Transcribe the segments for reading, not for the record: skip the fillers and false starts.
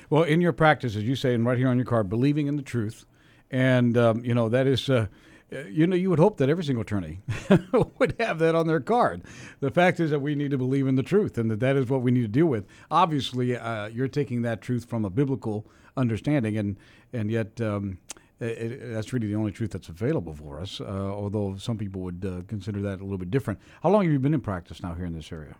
Well, in your practice, as you say, and right here on your card, believing in the truth, and that is, you would hope that every single attorney would have that on their card. The fact is that we need to believe in the truth, and that is what we need to deal with. Obviously, you're taking that truth from a biblical understanding, and yet. That's really the only truth that's available for us, although some people would consider that a little bit different. How long have you been in practice now here in this area?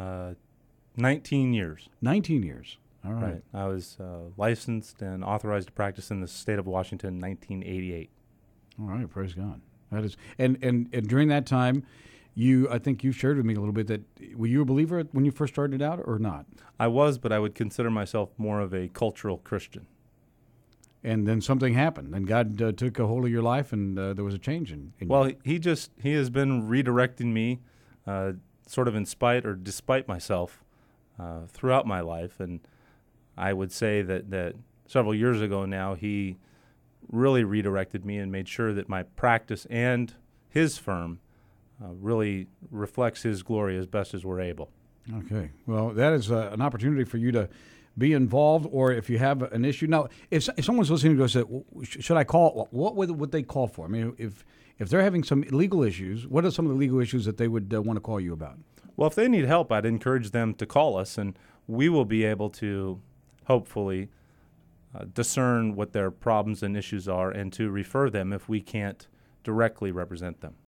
19 years. 19 years. All right. I was licensed and authorized to practice in the state of Washington in 1988. All right. Praise God. That is, and during that time, I think you shared with me a little bit that were you a believer when you first started out or not? I was, but I would consider myself more of a cultural Christian. And then something happened, and God took a hold of your life, and there was a change in Well, you. he has been redirecting me, sort of in spite or despite myself, throughout my life. And I would say that several years ago now, he really redirected me and made sure that my practice and his firm really reflects his glory as best as we're able. Okay. Well, that is an opportunity for you to be involved, or if you have an issue. Now, if someone's listening to us, should I call? What would they call for? I mean, if they're having some legal issues, what are some of the legal issues that they would want to call you about? Well, if they need help, I'd encourage them to call us, and we will be able to hopefully discern what their problems and issues are and to refer them if we can't directly represent them.